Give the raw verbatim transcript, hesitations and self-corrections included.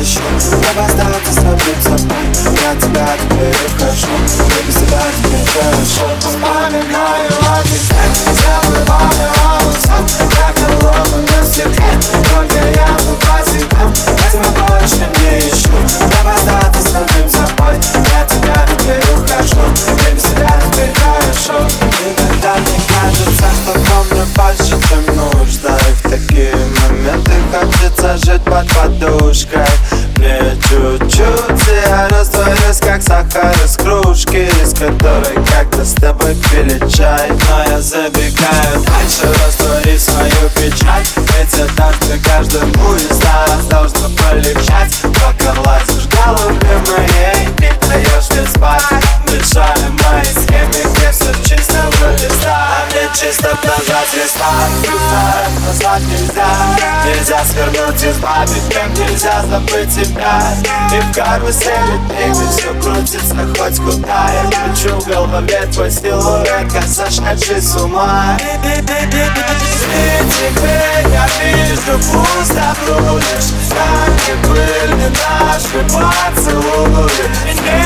ищу. Чтобы оставаться самим собой, я тебя теперь ухожу. Я без тебя теперь хорошо. Вспоминаю о тебе, забываю о усах. Как наломанный секрет, только я был по тебе. Я тебя больше не ищу. Чтобы оставаться самим собой, я тебя теперь ухожу. Я без тебя теперь хорошо. Иногда мне кажется, что помню больше, чем нужно. И в такие моменты хочется жить под подушкой. Мне чуть-чуть я растворюсь, как сахар из кружки, из которой как-то с тобой пили чай. Но я забегаю дальше, растворить свою печать. Ведь однажды каждому из нас должно полегчать. Пока лазишь голове моей, не даешь мне спать, мешая моей схеме, где все чисто вроде ста. А мне чисто нажать рестарт. Рестарт назвать нельзя, нельзя свернуть, избавить, как нельзя забыть тебя. И в карусели двигай, все крутится хоть куда. Я кручу в голове твой силуэт, как сошедший с ума. И теперь я вижу пусто будешь, как и были наши поцелуи.